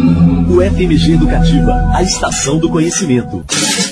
O FMG Educativa, a estação do conhecimento.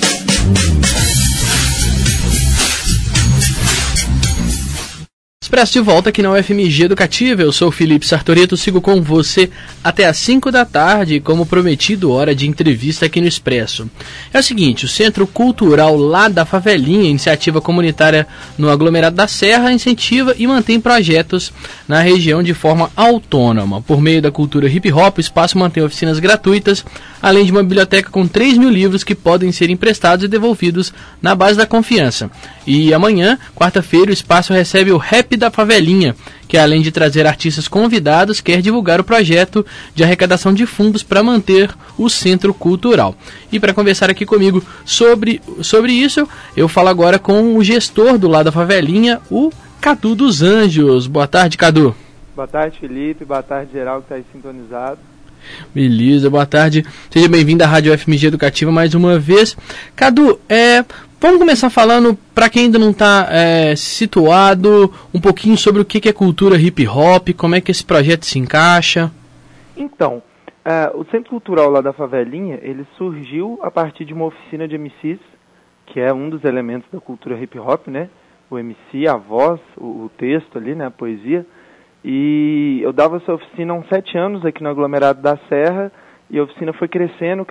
Expresso de volta aqui na UFMG Educativa, eu sou o Felipe Sartoreto, sigo com você até às 5 da tarde, como prometido, hora de entrevista aqui no Expresso. É o seguinte, o Centro Cultural lá da Favelinha, iniciativa comunitária no aglomerado da Serra, incentiva e mantém projetos na região de forma autônoma. Por meio da cultura hip hop, o espaço mantém oficinas gratuitas, além de uma biblioteca com 3 mil livros que podem ser emprestados e devolvidos na base da confiança. E amanhã, quarta-feira, o espaço recebe o Rap da Favelinha, que além de trazer artistas convidados, quer divulgar o projeto de arrecadação de fundos para manter o centro cultural. E para conversar aqui comigo sobre isso, eu falo agora com o gestor do lado da Favelinha, o Cadu dos Anjos. Boa tarde, Cadu. Boa tarde, Felipe. Boa tarde, geral, que está aí sintonizado. Beleza, boa tarde. Seja bem-vindo à Rádio FMG Educativa mais uma vez. Cadu, vamos começar falando, para quem ainda não está situado, um pouquinho sobre o que é cultura hip hop, como é que esse projeto se encaixa. Então, o Centro Cultural lá da Favelinha, ele surgiu a partir de uma oficina de MCs, que é um dos elementos da cultura hip hop, né? O MC, a voz, o texto ali, né? A poesia. E eu dava essa oficina há uns 7 anos aqui no aglomerado da Serra, e a oficina foi crescendo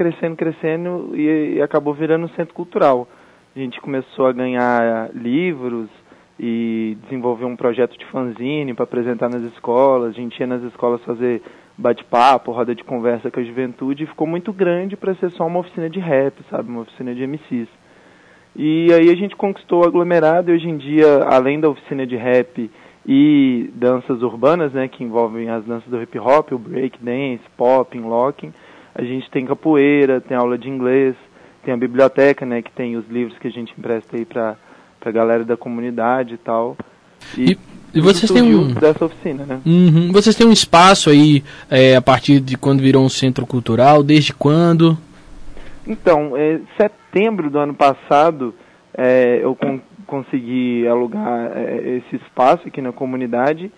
e acabou virando um centro cultural. A gente começou a ganhar livros e desenvolver um projeto de fanzine para apresentar nas escolas. A gente ia nas escolas fazer bate-papo, roda de conversa com a juventude, e ficou muito grande para ser só uma oficina de rap, sabe? Uma oficina de MCs. E aí a gente conquistou o aglomerado, e hoje em dia, além da oficina de rap e danças urbanas, né, que envolvem as danças do hip hop, o break dance, popping, locking, a gente tem capoeira, tem aula de inglês, tem a biblioteca, né, que tem os livros que a gente empresta aí pra galera da comunidade e tal. E vocês têm dessa oficina, né? Uhum. Vocês têm um espaço aí a partir de quando virou um centro cultural, desde quando? Então, setembro do ano passado, eu consegui alugar esse espaço aqui na comunidade,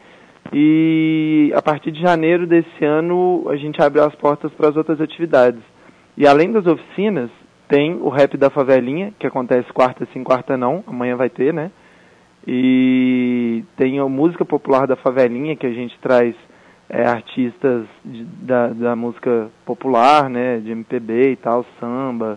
e a partir de janeiro desse ano a gente abriu as portas para as outras atividades. E além das oficinas, tem o Rap da Favelinha, que acontece quarta sim, quarta não, amanhã vai ter, né? E tem a Música Popular da Favelinha, que a gente traz artistas da música popular, né? De MPB e tal, samba.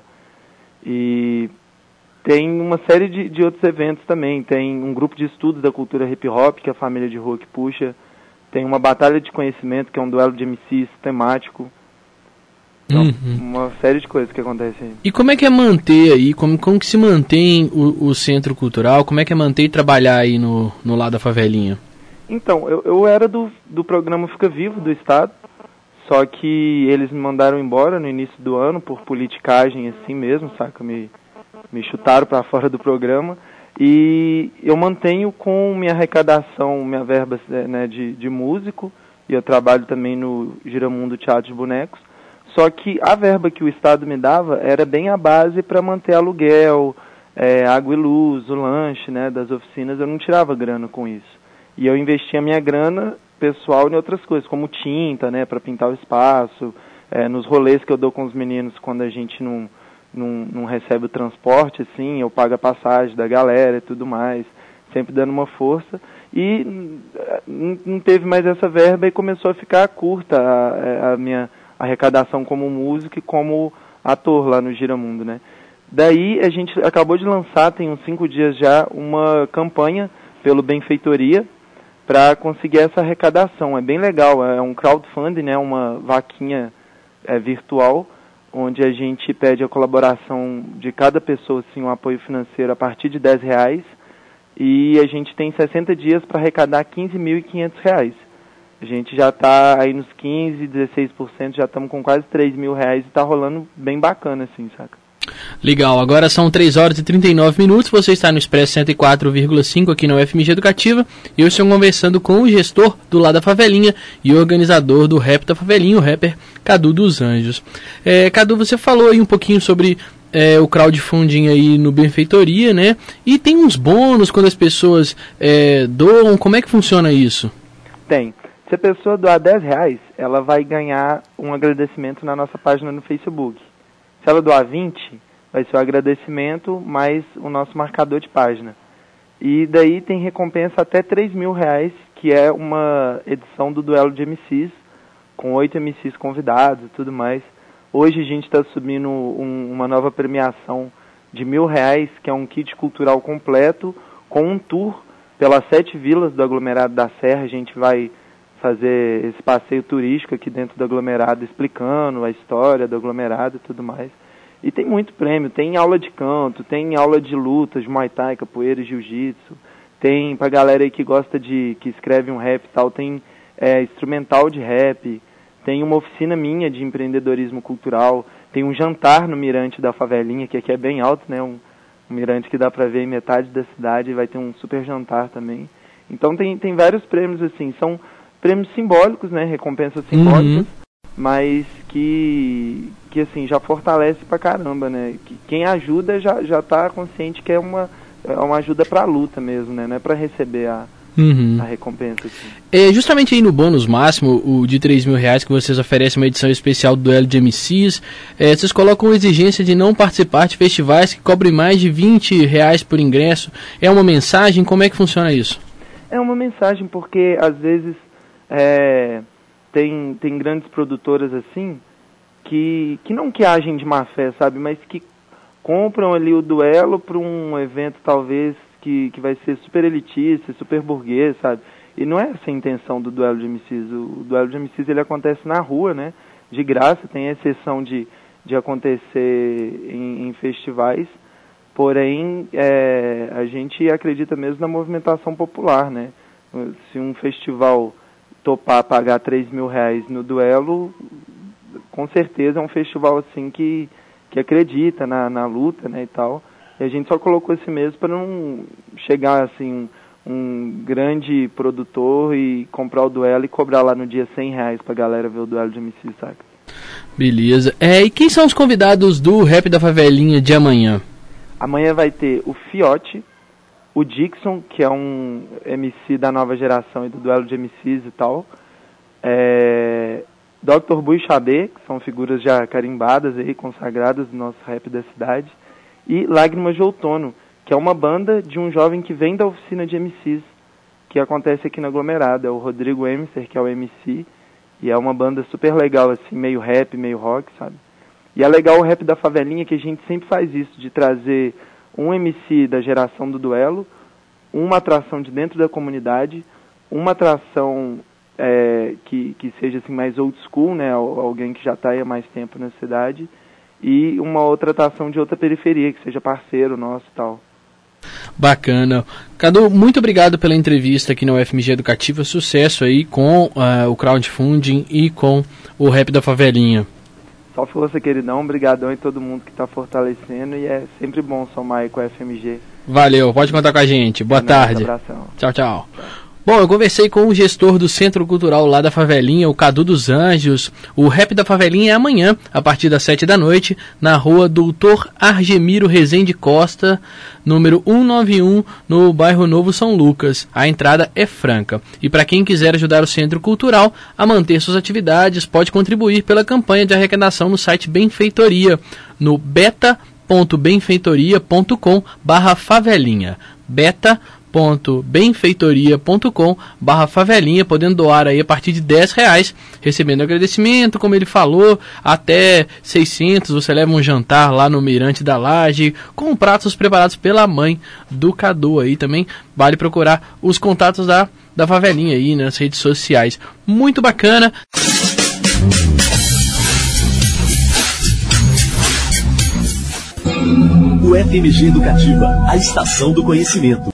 E tem uma série de outros eventos também. Tem um grupo de estudos da cultura hip hop, que é a Família de Rua que puxa. Tem uma batalha de conhecimento, que é um duelo de MCs temático. Então, uma série de coisas que acontecem aí. E como é que é manter aí, como que se mantém o centro cultural, como é que é manter e trabalhar aí no lado da Favelinha? Então, eu era do programa Fica Vivo, do Estado, só que eles me mandaram embora no início do ano, por politicagem assim mesmo, saca? Me chutaram para fora do programa, e eu mantenho com minha arrecadação, minha verba, né, de músico, e eu trabalho também no Giramundo Teatro de Bonecos. Só que a verba que o Estado me dava era bem a base para manter aluguel, água e luz, o lanche, né, das oficinas. Eu não tirava grana com isso. E eu investia minha grana pessoal em outras coisas, como tinta, né, para pintar o espaço, nos rolês que eu dou com os meninos quando a gente não recebe o transporte, assim, eu pago a passagem da galera e tudo mais, sempre dando uma força. E não teve mais essa verba e começou a ficar curta a minha arrecadação como músico e como ator lá no Giramundo, né? Daí a gente acabou de lançar, tem uns 5 dias já, uma campanha pelo Benfeitoria para conseguir essa arrecadação. É bem legal, é um crowdfunding, né? Uma vaquinha virtual, onde a gente pede a colaboração de cada pessoa, assim, um apoio financeiro a partir de R$10, e a gente tem 60 dias para arrecadar R$15.500. A gente já está aí nos 15%, 16%, já estamos com quase R$3.000 e está rolando bem bacana, assim, saca? Legal, agora são 3 horas e 39 minutos, você está no Expresso 104,5 aqui na UFMG Educativa, e eu estou conversando com o gestor do lado da Favelinha e organizador do Rap da Favelinha, o rapper Cadu dos Anjos. Cadu, você falou aí um pouquinho sobre o crowdfunding aí no Benfeitoria, né? E tem uns bônus quando as pessoas doam, como é que funciona isso? Tem. Se a pessoa doar R$10, ela vai ganhar um agradecimento na nossa página no Facebook. Se ela doar 20, vai ser o agradecimento mais o nosso marcador de página. E daí tem recompensa até R$3.000, que é uma edição do Duelo de MCs, com 8 MCs convidados e tudo mais. Hoje a gente está subindo uma nova premiação de R$1.000, que é um kit cultural completo, com um tour pelas 7 vilas do aglomerado da Serra. A gente vai fazer esse passeio turístico aqui dentro do aglomerado, explicando a história do aglomerado e tudo mais. E tem muito prêmio, tem aula de canto, tem aula de lutas, de Muay Thai, capoeira, jiu-jitsu, tem pra galera aí que gosta que escreve um rap e tal, tem instrumental de rap, tem uma oficina minha de empreendedorismo cultural, tem um jantar no mirante da Favelinha, que aqui é bem alto, né, um mirante que dá pra ver em metade da cidade, e vai ter um super jantar também. Então tem vários prêmios, assim, são prêmios simbólicos, né, recompensas simbólicas, mas que assim, já fortalece pra caramba, né, que quem ajuda já tá consciente que é uma ajuda pra luta mesmo, né, não é pra receber a recompensa. Assim. Justamente aí no bônus máximo, o de R$3.000 que vocês oferecem uma edição especial do Duelo de MCs, vocês colocam a exigência de não participar de festivais que cobrem mais de R$20 por ingresso. É uma mensagem? Como é que funciona isso? É uma mensagem porque às vezes tem grandes produtoras assim que não que agem de má fé, sabe, mas que compram ali o duelo para um evento talvez que vai ser super elitista, super burguês, sabe? E não é essa a intenção do Duelo de MCs. O Duelo de MCs ele acontece na rua, né? De graça, tem a exceção de acontecer em festivais, porém a gente acredita mesmo na movimentação popular, né? Se um festival topar pagar R$3.000 no duelo, com certeza é um festival assim que acredita na luta, né, e tal. E a gente só colocou esse mês para não chegar assim um grande produtor e comprar o duelo e cobrar lá no dia R$100 pra galera ver o Duelo de MC, saca? Beleza. E quem são os convidados do Rap da Favelinha de amanhã? Amanhã vai ter o Fiote, o Dixon, que é um MC da nova geração e do Duelo de MCs e tal. Dr. Bui Xabê, que são figuras já carimbadas aí, consagradas do nosso rap da cidade. E Lágrimas de Outono, que é uma banda de um jovem que vem da oficina de MCs, que acontece aqui no aglomerado. É o Rodrigo Emisser, que é o MC, e é uma banda super legal, assim, meio rap, meio rock, sabe? E é legal o Rap da Favelinha, que a gente sempre faz isso, de trazer um MC da geração do duelo, uma atração de dentro da comunidade, uma atração que seja assim, mais old school, né? Alguém que já está há mais tempo na cidade, e uma outra atração de outra periferia, que seja parceiro nosso e tal. Bacana. Cadu, muito obrigado pela entrevista aqui na UFMG Educativa. Sucesso aí com o crowdfunding e com o Rap da Favelinha. Só força, queridão. Obrigadão e todo mundo que está fortalecendo. E é sempre bom somar aí com a UFMG. Valeu, pode contar com a gente. Boa tarde. Abração. Tchau. Bom, eu conversei com o gestor do Centro Cultural lá da Favelinha, o Cadu dos Anjos. O Rap da Favelinha é amanhã, a partir das 7 da noite, na rua Doutor Argemiro Rezende Costa, número 191, no bairro Novo São Lucas. A entrada é franca. E para quem quiser ajudar o Centro Cultural a manter suas atividades, pode contribuir pela campanha de arrecadação no site Benfeitoria, no beta.benfeitoria.com/favelinha. beta.benfeitoria.com/favelinha, podendo doar aí a partir de R$10, recebendo agradecimento, como ele falou, até 600, você leva um jantar lá no Mirante da Laje, com pratos preparados pela mãe do Cadu aí também. Vale procurar os contatos da Favelinha aí nas redes sociais. Muito bacana. UFMG Educativa, a estação do conhecimento.